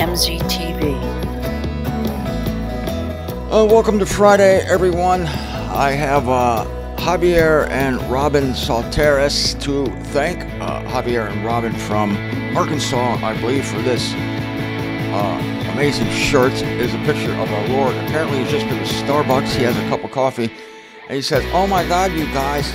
MZTV. Welcome to Friday, everyone. I have Javier and Robin Salteras to thank. Javier and Robin from Arkansas, I believe, for this amazing shirt. Is a picture of our Lord. Apparently, he's just been to Starbucks. He has a cup of coffee, and he says, "Oh my God, you guys!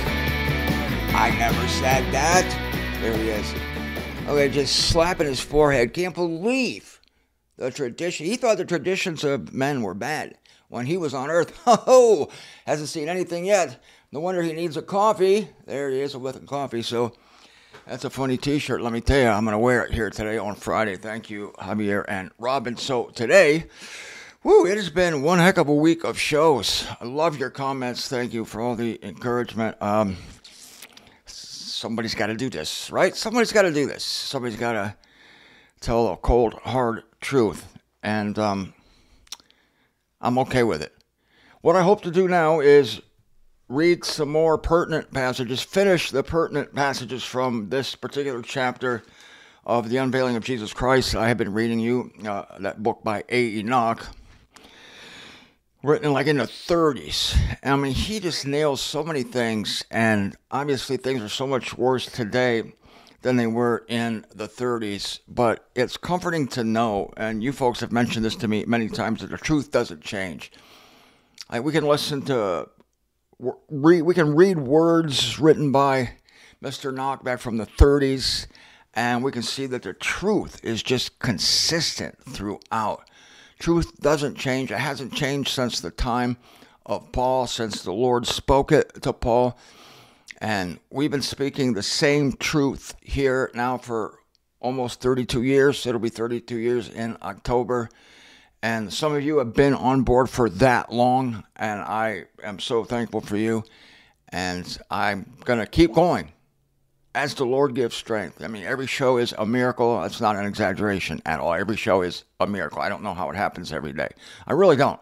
I never said that." There he is. Okay, just slapping his forehead. Can't believe the tradition. He thought the traditions of men were bad when he was on earth. Oh, hasn't seen anything yet. No wonder he needs a coffee. There he is with a coffee. So that's a funny t-shirt. Let me tell you, I'm going to wear it here today on Friday. Thank you, Javier and Robin. So today, it has been one heck of a week of shows. I love your comments. Thank you for all the encouragement. Somebody's got to do this, right? Somebody's got to do this. Somebody's got to tell a cold, hard truth. And I'm okay with it. What I hope to do now is read some more pertinent passages, finish the pertinent passages from this particular chapter of The Unveiling of Jesus Christ. I have been reading you that book by A. Enoch, written like in the 30s. I mean, he just nails so many things, and obviously things are so much worse today than they were in the 30s, but it's comforting to know, and you folks have mentioned this to me many times, that the truth doesn't change. Like, we can listen to, we can read words written by Mr. Knock back from the 30s, and we can see that the truth is just consistent throughout. Truth doesn't change. It hasn't changed since the time of Paul, since the Lord spoke it to Paul. And we've been speaking the same truth here now for almost 32 years. It'll be 32 years in October. And some of you have been on board for that long, and I am so thankful for you. And I'm going to keep going as the Lord gives strength. I mean, every show is a miracle. That's not an exaggeration at all. Every show is a miracle. I don't know how it happens every day. I really don't.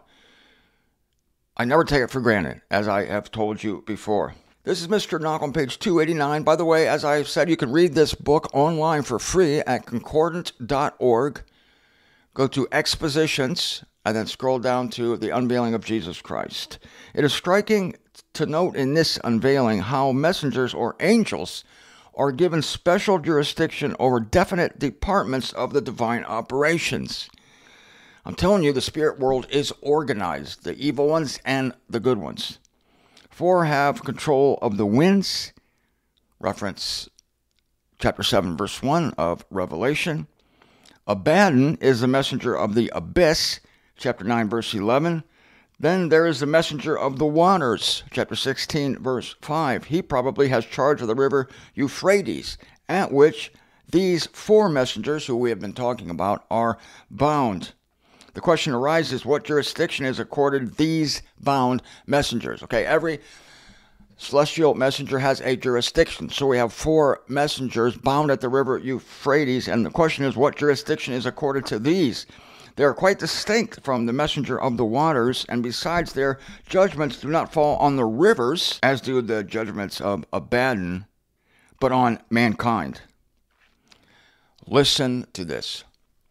I never take it for granted, as I have told you before. This is Mr. Knock on page 289. By the way, as I said, you can read this book online for free at concordant.org. Go to Expositions, and then scroll down to The Unveiling of Jesus Christ. It is striking to note in this unveiling how messengers or angels are given special jurisdiction over definite departments of the divine operations. I'm telling you, the spirit world is organized, the evil ones and the good ones. 4 have control of the winds, reference chapter 7, verse 1 of Revelation. Abaddon is the messenger of the abyss, chapter 9, verse 11. Then there is the messenger of the waters, chapter 16, verse 5. He probably has charge of the river Euphrates, at which these 4 messengers, who we have been talking about, are bound. The question arises, what jurisdiction is accorded these bound messengers? Okay, every celestial messenger has a jurisdiction. So we have 4 messengers bound at the river Euphrates, and the question is, what jurisdiction is accorded to these? They are quite distinct from the messenger of the waters, and besides, their judgments do not fall on the rivers, as do the judgments of Abaddon, but on mankind. Listen to this.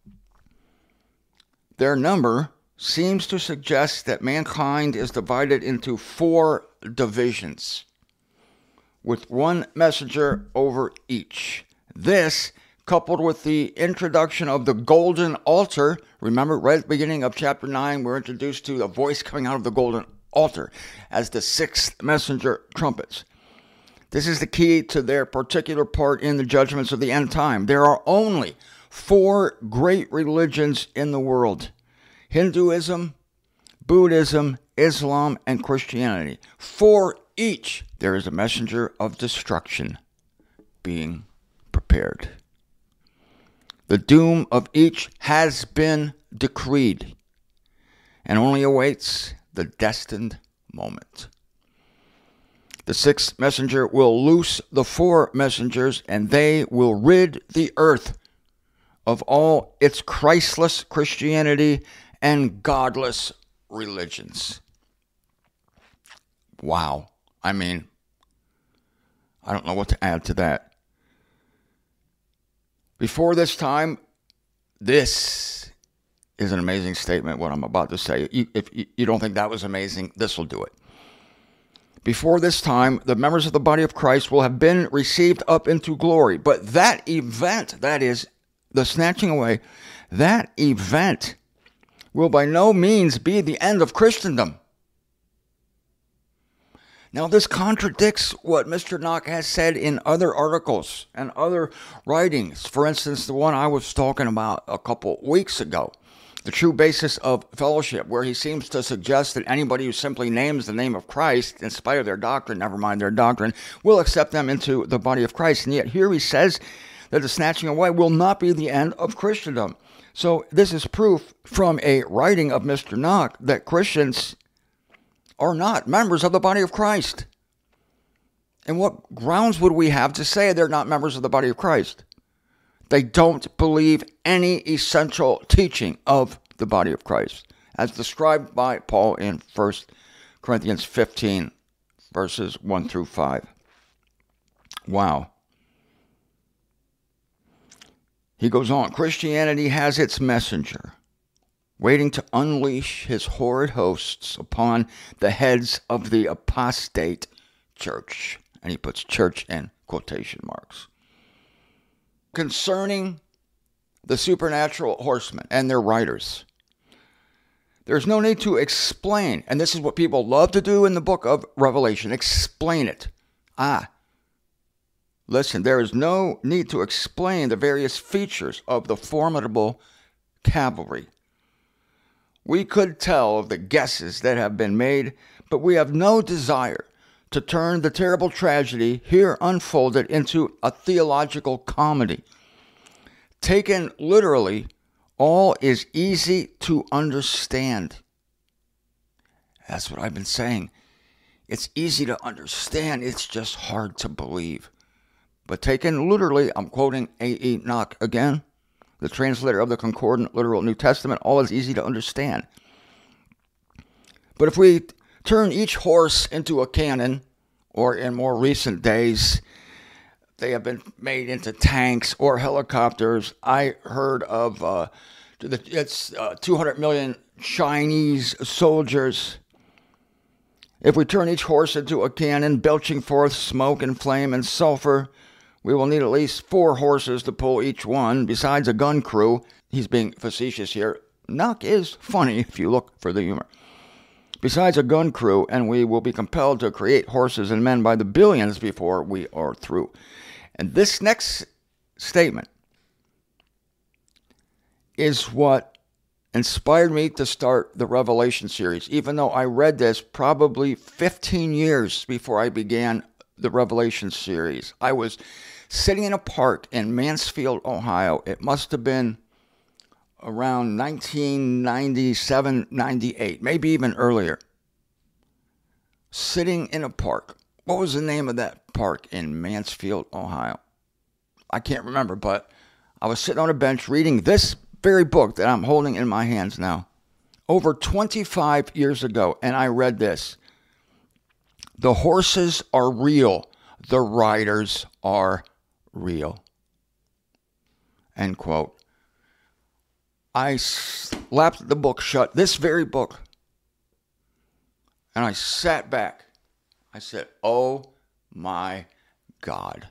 Their number seems to suggest that mankind is divided into 4 divisions, with 1 messenger over each. This, coupled with the introduction of the golden altar. Remember, right at the beginning of chapter 9, we're introduced to the voice coming out of the golden altar as the 6th messenger trumpets. This is the key to their particular part in the judgments of the end time. There are only 4 great religions in the world: Hinduism, Buddhism, Islam, and Christianity. For each, there is a messenger of destruction being prepared. The doom of each has been decreed and only awaits the destined moment. The 6th messenger will loose the 4 messengers, and they will rid the earth of all its Christless Christianity and godless religions. Wow. I mean, I don't know what to add to that. Before this time, this is an amazing statement, what I'm about to say. If you don't think that was amazing, this will do it. Before this time, the members of the body of Christ will have been received up into glory. But that event, that is, the snatching away, that event will by no means be the end of Christendom. Now, this contradicts what Mr. Knock has said in other articles and other writings. For instance, the one I was talking about a couple weeks ago, The True Basis of Fellowship, where he seems to suggest that anybody who simply names the name of Christ, in spite of their doctrine, never mind their doctrine, will accept them into the body of Christ. And yet here he says that the snatching away will not be the end of Christendom. So this is proof from a writing of Mr. Knock that Christians are not members of the body of Christ. And what grounds would we have to say they're not members of the body of Christ? They don't believe any essential teaching of the body of Christ, as described by Paul in 1 Corinthians 15, verses 1 through 5. Wow. He goes on, Christianity has its messenger, waiting to unleash his horrid hosts upon the heads of the apostate church. And he puts church in quotation marks. Concerning the supernatural horsemen and their riders, there's no need to explain, and this is what people love to do in the book of Revelation, explain it. Listen, there is no need to explain the various features of the formidable cavalry. We could tell of the guesses that have been made, but we have no desire to turn the terrible tragedy here unfolded into a theological comedy. Taken literally, all is easy to understand. That's what I've been saying. It's easy to understand, it's just hard to believe. But taken literally, I'm quoting A.E. Knock again, the translator of the Concordant Literal New Testament, all is easy to understand. But if we turn each horse into a cannon, or in more recent days, they have been made into tanks or helicopters. I heard of 200 million Chinese soldiers. If we turn each horse into a cannon, belching forth smoke and flame and sulfur, we will need at least 4 horses to pull each one, besides a gun crew. He's being facetious here. Knock is funny if you look for the humor. Besides a gun crew, and we will be compelled to create horses and men by the billions before we are through. And this next statement is what inspired me to start the Revelation series, even though I read this probably 15 years before I began the Revelation series. I was sitting in a park in Mansfield, Ohio. It must have been around 1997, 98, maybe even earlier. Sitting in a park. What was the name of that park in Mansfield, Ohio? I can't remember, but I was sitting on a bench reading this very book that I'm holding in my hands now, over 25 years ago, and I read this. The horses are real. The riders are real. End quote. I slapped the book shut, this very book, and I sat back. I said, oh my God.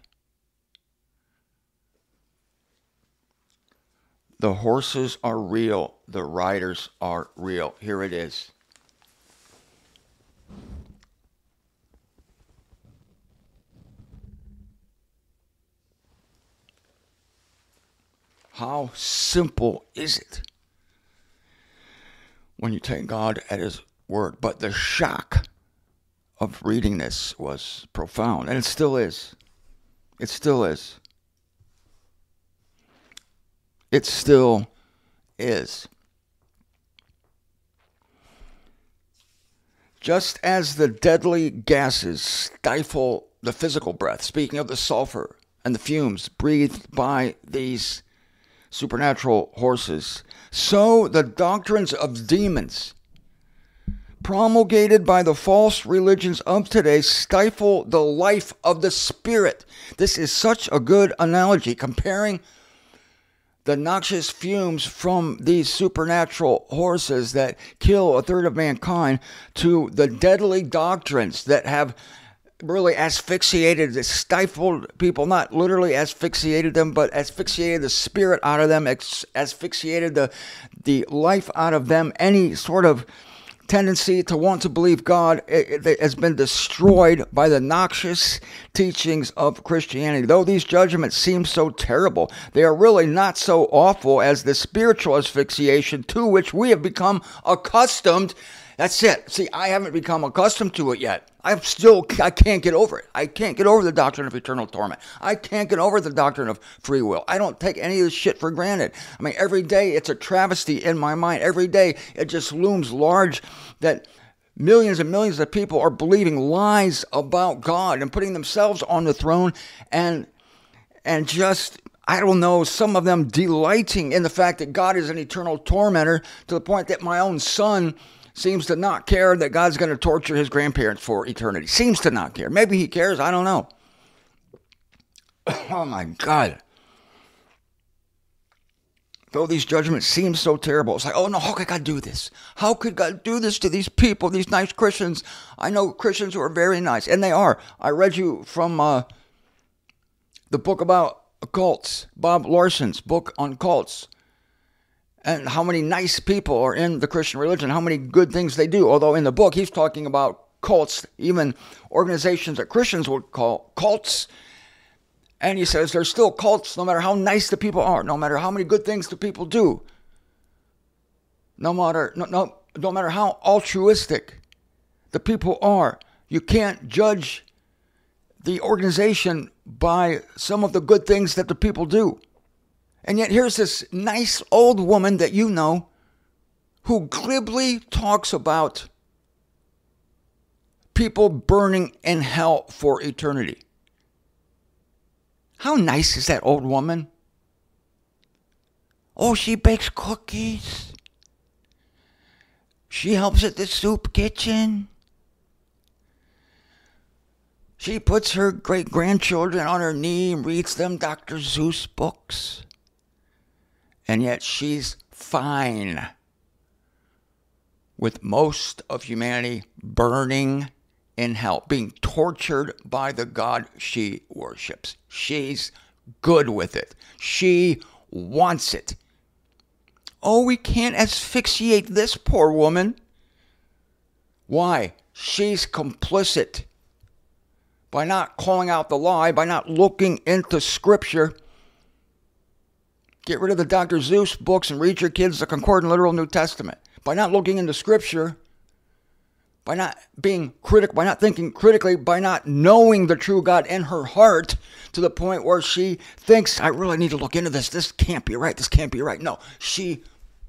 The horses are real. The riders are real. Here it is. How simple is it when you take God at his word? But the shock of reading this was profound, and it still is. It still is. It still is. Just as the deadly gases stifle the physical breath, speaking of the sulfur and the fumes breathed by these supernatural horses, so the doctrines of demons promulgated by the false religions of today stifle the life of the spirit. This is such a good analogy, comparing the noxious fumes from these supernatural horses that kill a third of mankind to the deadly doctrines that have really asphyxiated, stifled people, not literally asphyxiated them, but asphyxiated the spirit out of them, asphyxiated the life out of them. Any sort of tendency to want to believe God it has been destroyed by the noxious teachings of Christianity. Though these judgments seem so terrible, they are really not so awful as the spiritual asphyxiation to which we have become accustomed. That's it. See, I haven't become accustomed to it yet. I can't get over it. I can't get over the doctrine of eternal torment. I can't get over the doctrine of free will. I don't take any of this shit for granted. I mean, every day it's a travesty in my mind. Every day it just looms large that millions and millions of people are believing lies about God and putting themselves on the throne and just, I don't know, some of them delighting in the fact that God is an eternal tormentor to the point that my own son seems to not care that God's going to torture his grandparents for eternity. Seems to not care. Maybe he cares. I don't know. Oh my God. Though these judgments seem so terrible, it's like, oh no, how could God do this? How could God do this to these people, these nice Christians? I know Christians who are very nice, and they are. I read you from the book about cults, Bob Larson's book on cults. And how many nice people are in the Christian religion, how many good things they do. Although in the book, he's talking about cults, even organizations that Christians would call cults. And he says there's still cults no matter how nice the people are, no matter how many good things the people do, no matter how altruistic the people are. You can't judge the organization by some of the good things that the people do. And yet here's this nice old woman that you know who glibly talks about people burning in hell for eternity. How nice is that old woman? Oh, she bakes cookies. She helps at the soup kitchen. She puts her great-grandchildren on her knee and reads them Dr. Seuss books. And yet she's fine with most of humanity burning in hell, being tortured by the God she worships. She's good with it. She wants it. Oh, we can't asphyxiate this poor woman. Why? She's complicit. By not calling out the lie, by not looking into Scripture. Get rid of the Dr. Seuss books and read your kids the Concordant Literal New Testament. By not looking into Scripture, by not being critical, by not thinking critically, by not knowing the true God in her heart to the point where she thinks, I really need to look into this. This can't be right. This can't be right. No, she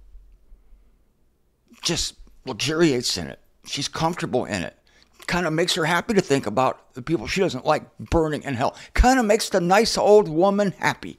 just luxuriates in it. She's comfortable in it. Kind of makes her happy to think about the people she doesn't like burning in hell. Kind of makes the nice old woman happy.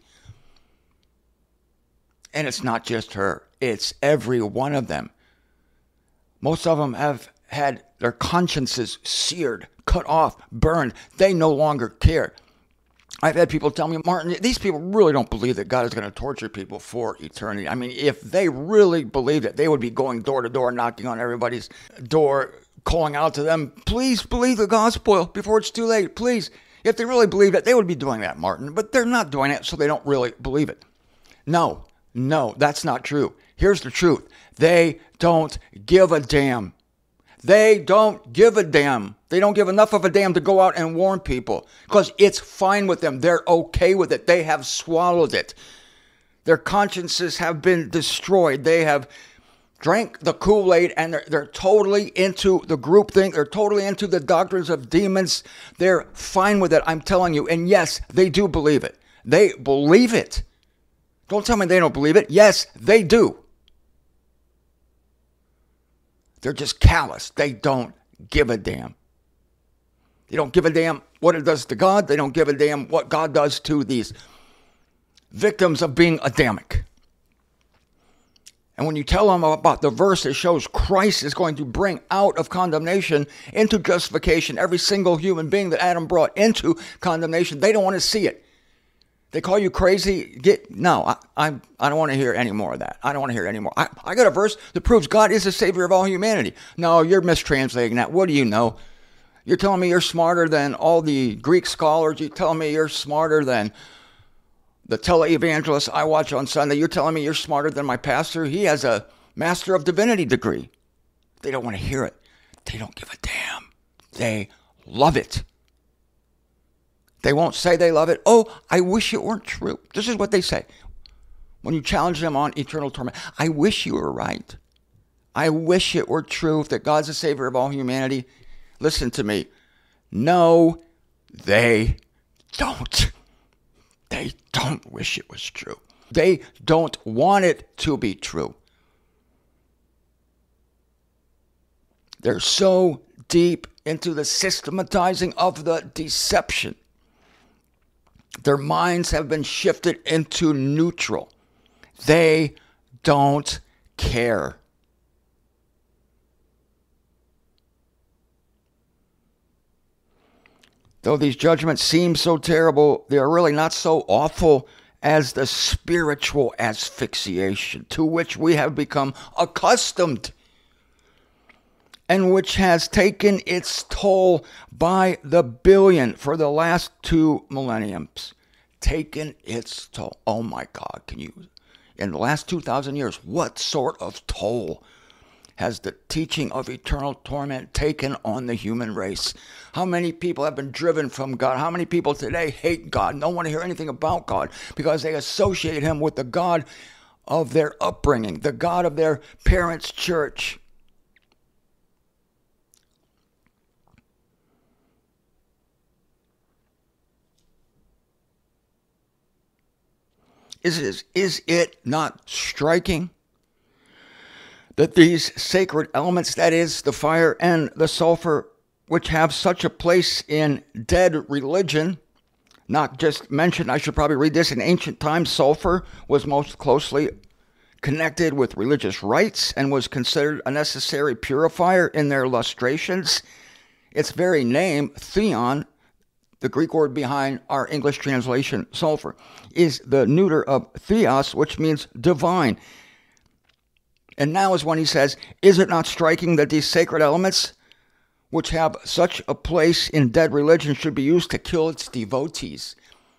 And it's not just her. It's every one of them. Most of them have had their consciences seared, cut off, burned. They no longer care. I've had people tell me, Martin, these people really don't believe that God is going to torture people for eternity. I mean, if they really believed it, they would be going door to door, knocking on everybody's door, calling out to them, please believe the gospel before it's too late, please. If they really believed it, they would be doing that, Martin. But they're not doing it, so they don't really believe it. No, that's not true. Here's the truth. They don't give a damn. They don't give a damn. They don't give enough of a damn to go out and warn people because it's fine with them. They're okay with it. They have swallowed it. Their consciences have been destroyed. They have drank the Kool-Aid and they're totally into the groupthink. They're totally into the doctrines of demons. They're fine with it, I'm telling you. And yes, they do believe it. They believe it. Don't tell me they don't believe it. Yes, they do. They're just callous. They don't give a damn. They don't give a damn what it does to God. They don't give a damn what God does to these victims of being Adamic. And when you tell them about the verse that shows Christ is going to bring out of condemnation into justification every single human being that Adam brought into condemnation, they don't want to see it. They call you crazy. I don't want to hear any more of that. I don't want to hear any more. I got a verse that proves God is the Savior of all humanity. No, you're mistranslating that. What do you know? You're telling me you're smarter than all the Greek scholars. You're telling me you're smarter than the televangelist I watch on Sunday. You're telling me you're smarter than my pastor. He has a Master of Divinity degree. They don't want to hear it. They don't give a damn. They love it. They won't say they love it. Oh, I wish it weren't true. This is what they say. When you challenge them on eternal torment, I wish you were right. I wish it were true that God's the Savior of all humanity. Listen to me. No, they don't. They don't wish it was true. They don't want it to be true. They're so deep into the systematizing of the deception. Their minds have been shifted into neutral. They don't care. Though these judgments seem so terrible, they are really not so awful as the spiritual asphyxiation to which we have become accustomed and which has taken its toll by the billion for the last 2 millenniums. Taken its toll. Oh my God, in the last 2,000 years, what sort of toll has the teaching of eternal torment taken on the human race? How many people have been driven from God? How many people today hate God, don't want to hear anything about God because they associate him with the God of their upbringing, the God of their parents' church? Is it not striking that these sacred elements, that is, the fire and the sulfur, which have such a place in dead religion, not just mentioned, I should probably read this, in ancient times, sulfur was most closely connected with religious rites and was considered a necessary purifier in their lustrations. Its very name, theon, the Greek word behind our English translation, sulfur, is the neuter of theos, which means divine. And now is when he says, is it not striking that these sacred elements, which have such a place in dead religion, should be used to kill its devotees?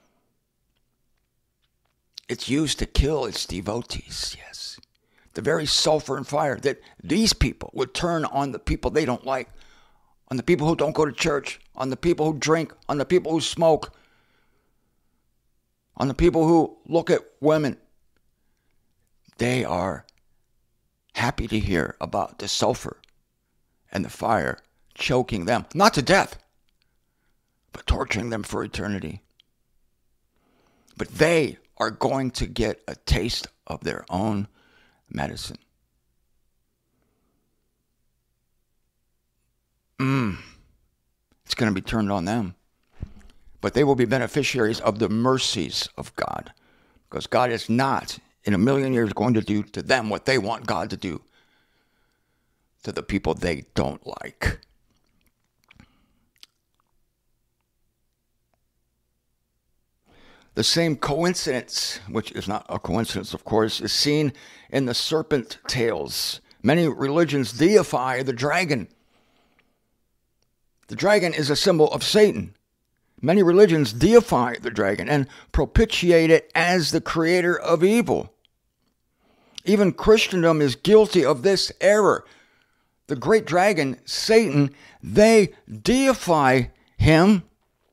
It's used to kill its devotees, yes. The very sulfur and fire that these people would turn on the people they don't like, on the people who don't go to church, on the people who drink, on the people who smoke, on the people who look at women. They are happy to hear about the sulfur and the fire choking them, not to death, but torturing them for eternity. But they are going to get a taste of their own medicine. It's going to be turned on them. But they will be beneficiaries of the mercies of God, because God is not in a million years going to do to them what they want God to do to the people they don't like. The same coincidence, which is not a coincidence, of course, is seen in the serpent tales. Many religions deify the dragon. The dragon is a symbol of Satan. Many religions deify the dragon and propitiate it as the creator of evil. Even Christendom is guilty of this error. The great dragon, Satan, they deify him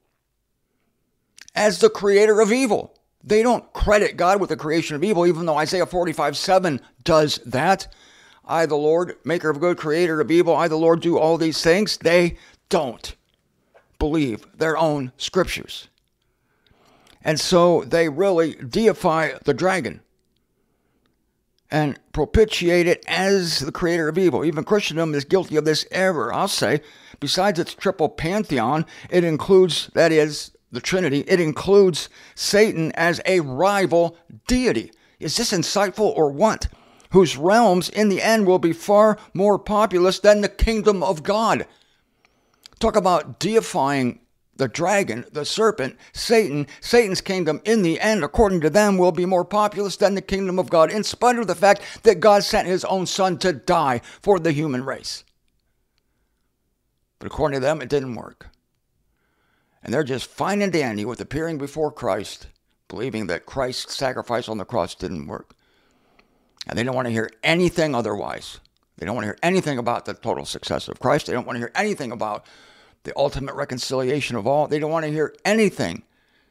as the creator of evil. They don't credit God with the creation of evil, even though Isaiah 45:7 does that. I, the Lord, maker of good, creator of evil, I, the Lord, do all these things. They don't believe their own scriptures. And so they really deify the dragon and propitiate it as the creator of evil. Even Christendom is guilty of this error. I'll say, besides its triple pantheon, it includes, that is, the Trinity, it includes Satan as a rival deity. Is this insightful or what? Whose realms in the end will be far more populous than the kingdom of God. Talk about deifying The dragon, the serpent, Satan, Satan's kingdom in the end, according to them, will be more populous than the kingdom of God, in spite of the fact that God sent his own son to die for the human race. But according to them, it didn't work. And they're just fine and dandy with appearing before Christ, believing that Christ's sacrifice on the cross didn't work. And they don't want to hear anything otherwise. They don't want to hear anything about the total success of Christ. They don't want to hear anything about the ultimate reconciliation of all. They don't want to hear anything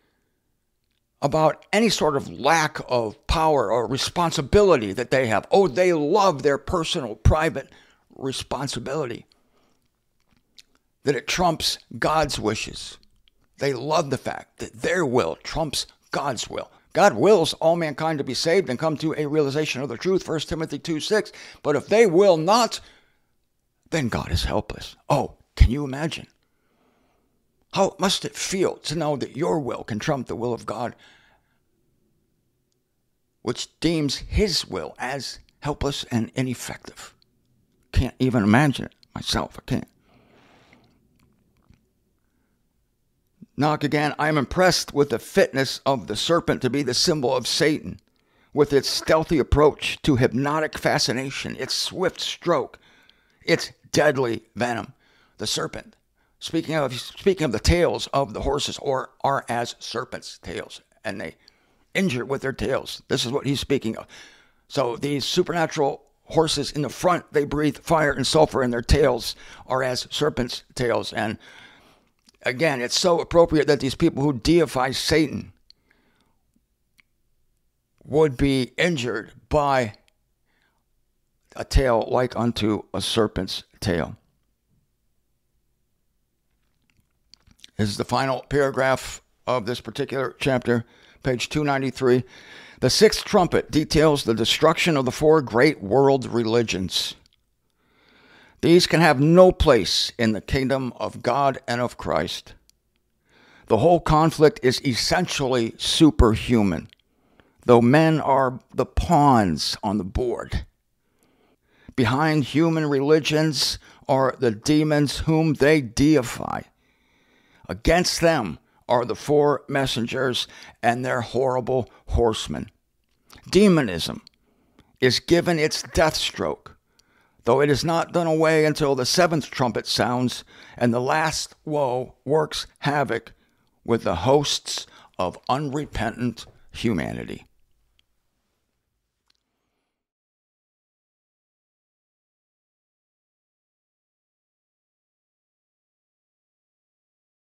about any sort of lack of power or responsibility that they have. Oh, they love their personal, private responsibility, that it trumps God's wishes. They love the fact that their will trumps God's will. God wills all mankind to be saved and come to a realization of the truth, 1 Timothy 2:6. But if they will not, then God is helpless. Oh, can you imagine? How must it feel to know that your will can trump the will of God, which deems his will as helpless and ineffective? Can't even imagine it myself. I can't. Knock again. I am impressed with the fitness of the serpent to be the symbol of Satan, with its stealthy approach to hypnotic fascination, its swift stroke, its deadly venom. The serpent, speaking of the tails of the horses, are as serpents' tails, and they injure with their tails. This is what he's speaking of. So these supernatural horses in the front, they breathe fire and sulfur, and their tails are as serpents' tails. And again, it's so appropriate that these people who deify Satan would be injured by a tail like unto a serpent's tail. This is the final paragraph of this particular chapter, page 293. The sixth trumpet details the destruction of the four great world religions. These can have no place in the kingdom of God and of Christ. The whole conflict is essentially superhuman, though men are the pawns on the board. Behind human religions are the demons whom they deify. Against them are the four messengers and their horrible horsemen. Demonism is given its death stroke, though it is not done away until the seventh trumpet sounds and the last woe works havoc with the hosts of unrepentant humanity.